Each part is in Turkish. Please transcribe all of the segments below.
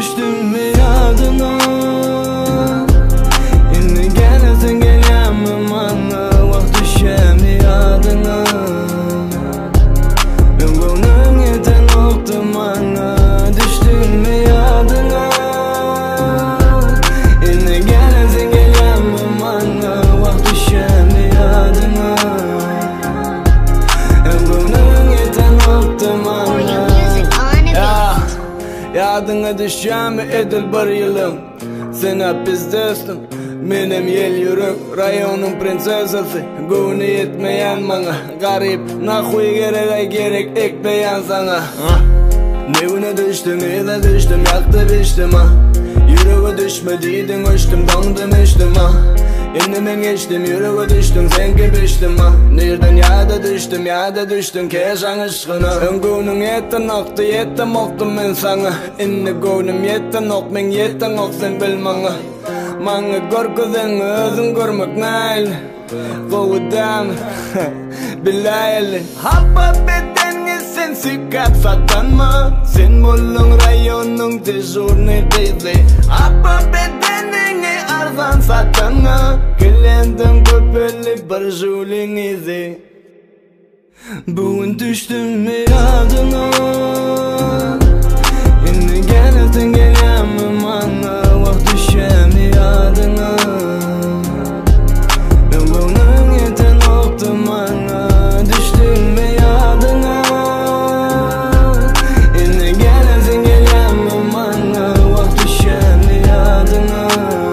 düştüm mü yadına? Yine gelesin gelemem ana, vakt düşem yadına. Ömrünün yeten oktum ana, düştüm mü yadına? Yine gelesin gelemem ana, vakt düşem yadına. Ömrünün yeten oktum ana. Yadına düşeceğim edil bir yılım. Sen hep bizdesin, benim yel yürek. Rayonun prensesesi, güvni yetmeyen bana. Garip, nahuy gerek ekleyen sana. Nevine düştüm, ile düştüm, yaktı biçtim ha. Yüreğe düşmediydin, uçtum, dondum içtim ha. Şimdi ben geçtim, yüreğe düştüm, sen gibi ha. Nereden ya da düştüm, keşan ışkına. Öngünün yetten oktı, yetten oktum ben sana. Şimdi gönlüm yetten ok, men yetten ok sen bilmana. Bana korkudan özün görmek nail. Kovudam, bilayli. Hapa bedeni sen sikat satanma. Sen bulun rayonun tezurnedeydi. Hapa bedenini arzan satana. Gelendim köpeli bir julin izi. Bugün düştüm mü yadına? Yine gelesin gelemem ana, vakt düşem yadına. Ömrünün yeten oktum ana, düştüm mü yadına? Yine gelesin gelemem ana, vakt düşem yadına.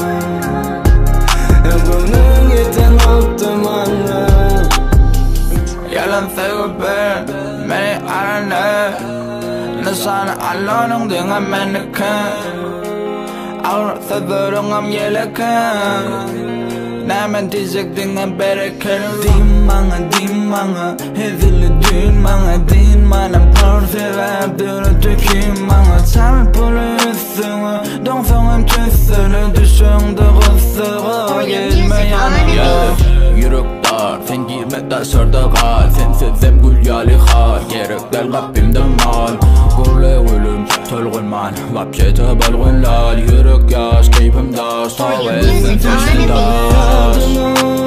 Ömrünün yeten oktum ana. Yalan sevip beni arana. Ne sana Allah'ın dengan menekan. Ağır severim yelekan. Namen diyecek dengan bereken. Din bana Hezili dün bana din bana Persevap dürü tükim bana Sen polüsünü Don sonum tüsünü Düşündü gıssığı Gelmeyen yürek dar Sen girme da sörde kal Sen sezem gül yali hal Gerekler kalbimde mal Gurle ölüm tölgülman Vapşete balgın lal Yürek yaş keyfim dar Sağ etsin düştü dar